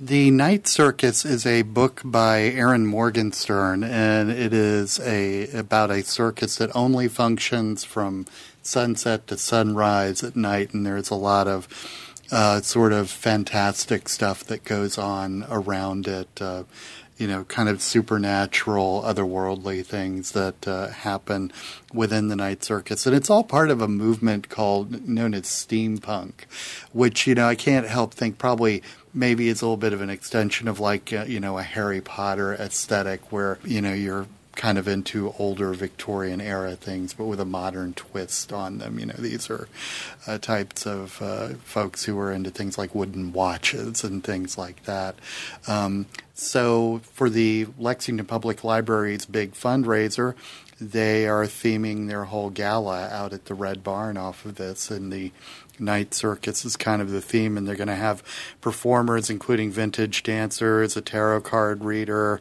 The Night Circus is a book by Aaron Morgenstern, and it is about a circus that only functions from sunset to sunrise at night, and there's a lot of sort of fantastic stuff that goes on around it, kind of supernatural, otherworldly things that happen within the Night Circus. And it's all part of a movement known as steampunk, which, I can't help think probably maybe it's a little bit of an extension of like, a Harry Potter aesthetic where, you're kind of into older Victorian era things, but with a modern twist on them. These are types of folks who are into things like wooden watches and things like that. So for the Lexington Public Library's big fundraiser, they are theming their whole gala out at the Red Barn off of this, and the Night Circus is kind of the theme, and they're going to have performers including vintage dancers, a tarot card reader,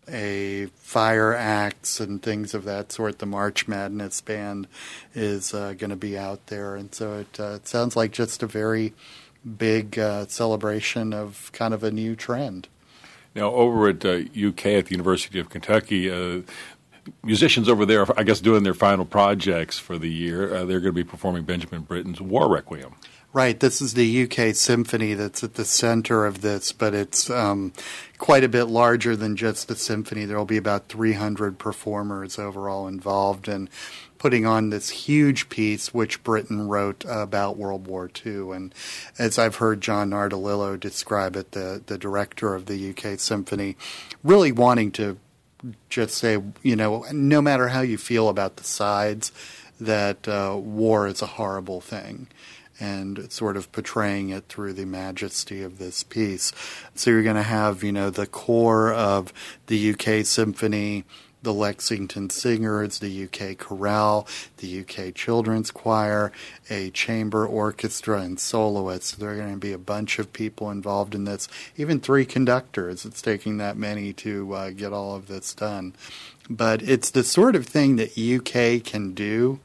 a fire axe, and things of that sort. The March Madness band is going to be out there, and so it sounds like just a very big celebration of kind of a new trend. Now, over at UK at the University of Kentucky, musicians over there are, I guess, doing their final projects for the year. They're going to be performing Benjamin Britten's War Requiem. Right. This is the UK Symphony that's at the center of this, but it's quite a bit larger than just the symphony. There will be about 300 performers overall involved in putting on this huge piece, which Britten wrote about World War II. And as I've heard John Nardolillo describe it, the director of the UK Symphony, really wanting to just say, no matter how you feel about the sides, that war is a horrible thing, and sort of portraying it through the majesty of this piece. So you're going to have, the core of the UK Symphony, the Lexington Singers, the UK Chorale, the UK Children's Choir, a chamber orchestra, and soloists. There are going to be a bunch of people involved in this, even 3 conductors. It's taking that many to get all of this done. But it's the sort of thing that UK can do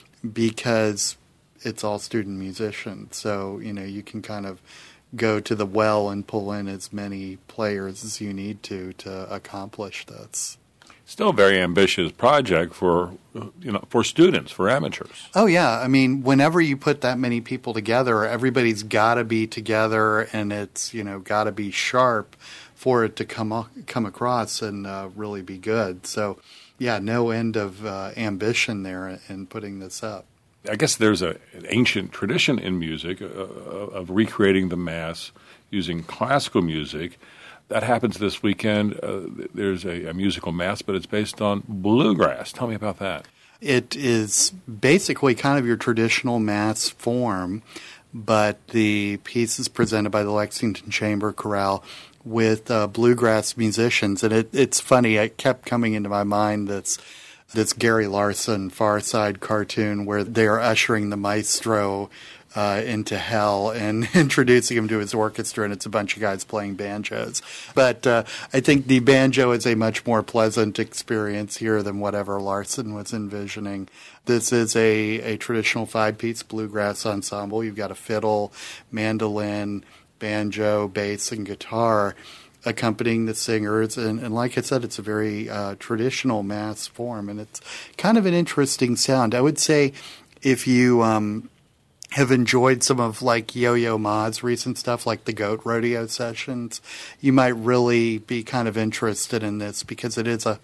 because it's all student musicians. So, you can kind of go to the well and pull in as many players as you need to accomplish this. Still a very ambitious project for students, for amateurs. Oh, yeah. I mean, whenever you put that many people together, everybody's got to be together, and it's, got to be sharp for it to come across and really be good. So, yeah, no end of ambition there in putting this up. I guess there's an ancient tradition in music of recreating the Mass using classical music. That happens this weekend. There's a musical Mass, but it's based on bluegrass. Tell me about that. It is basically kind of your traditional Mass form, but the piece is presented by the Lexington Chamber Chorale with bluegrass musicians. And it's funny, it kept coming into my mind this Gary Larson Far Side cartoon where they are ushering the maestro into hell and introducing him to his orchestra, and it's a bunch of guys playing banjos. But I think the banjo is a much more pleasant experience here than whatever Larson was envisioning. This is a traditional 5-piece bluegrass ensemble. You've got a fiddle, mandolin, banjo, bass, and guitar accompanying the singers. And like I said, it's a very traditional Mass form, and it's kind of an interesting sound. I would say if you have enjoyed some of like Yo-Yo Ma's recent stuff, like the Goat Rodeo sessions, you might really be kind of interested in this because it is a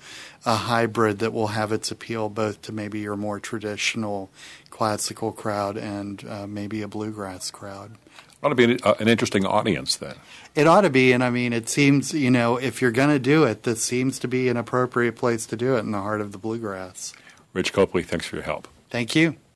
hybrid that will have its appeal both to maybe your more traditional classical crowd and maybe a bluegrass crowd. Ought to be an interesting audience then. It ought to be, and I mean, it seems, if you're going to do it, this seems to be an appropriate place to do it in the heart of the bluegrass. Rich Copley, thanks for your help. Thank you.